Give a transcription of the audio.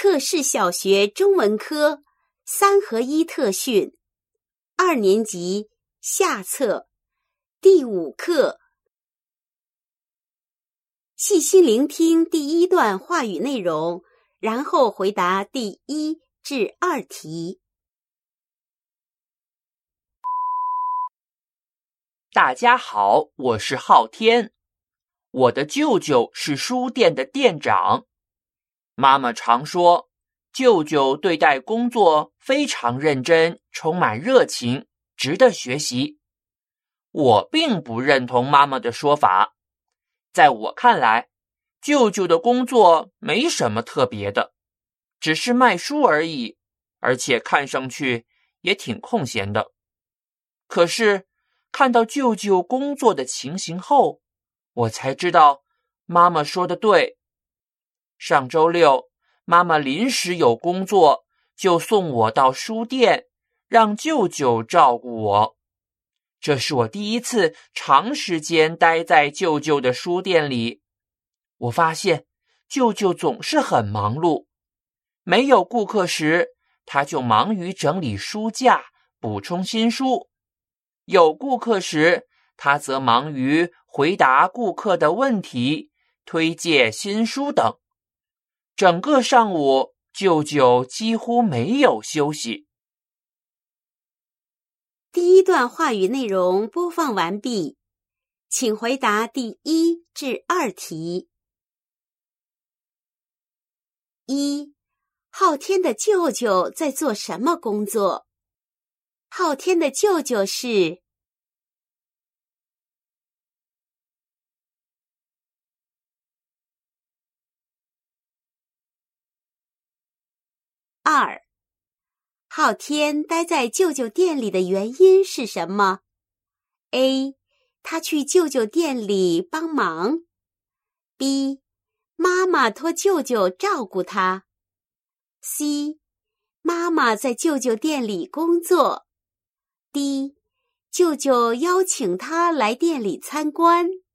克氏小学中文科3合1特训2年级下册第5课。细心聆听第1段话语内容，然后回答第1至2题。 大家好，我是昊天。我的舅舅是书店的店长。妈妈常说，舅舅对待工作非常认真，充满热情，值得学习。我并不认同妈妈的说法。在我看来，舅舅的工作没什么特别的，只是卖书而已，而且看上去也挺空闲的。可是，看到舅舅工作的情形后，我才知道妈妈说的对。上周六，妈妈临时有工作，就送我到书店，让舅舅照顾我。这是我第一次长时间待在舅舅的书店里。我发现舅舅总是很忙碌，没有顾客时，他就忙于整理书架，补充新书；有顾客时，他则忙于回答顾客的问题，推荐新书等。整个上午，舅舅几乎没有休息。 第1段话语内容播放完毕，请回答第1至2题。1. 昊天的舅舅在做什么工作？昊天的舅舅是2. 昊天待在舅舅店里的原因是什么？ A. 他去舅舅店里帮忙。 B. 妈妈托舅舅照顾他。 C. 妈妈在舅舅店里工作。 D. 舅舅邀请他来店里参观。